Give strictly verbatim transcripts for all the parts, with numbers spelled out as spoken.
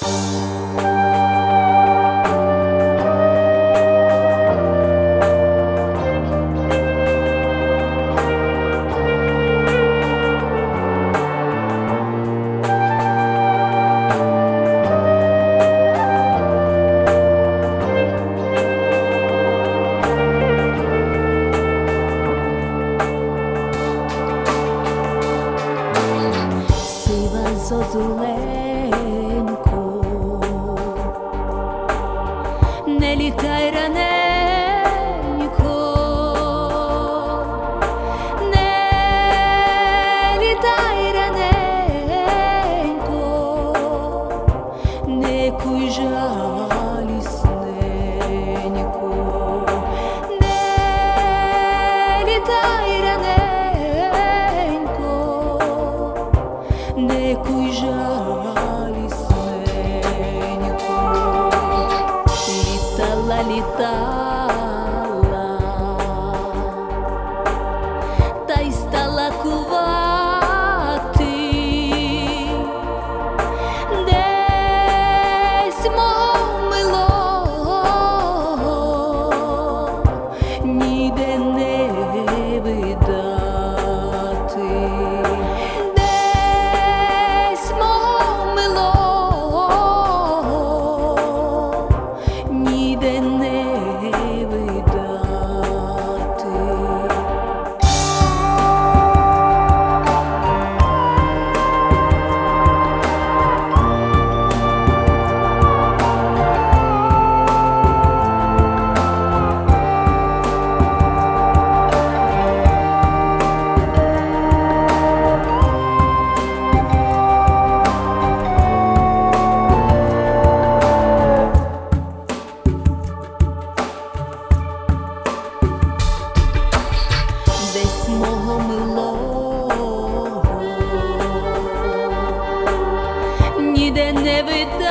Зозуленько, не літай раненько, не літай раненько, не куй жалісненько, не літай раненько, не куй жалісненько. Літала, літала, та й стала кувати десь мого милого, ніде не видати. Ніде не видати. Десь мого милого ніде не видати.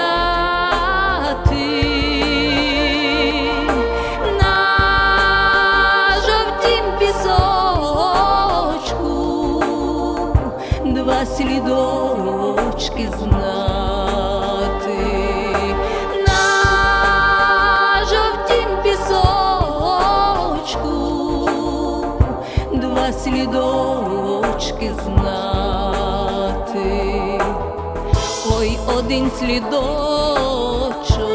На жовтім пісочку два слідочки знати. На жовтім пісочку два слідочки знати. Ой, один слідочок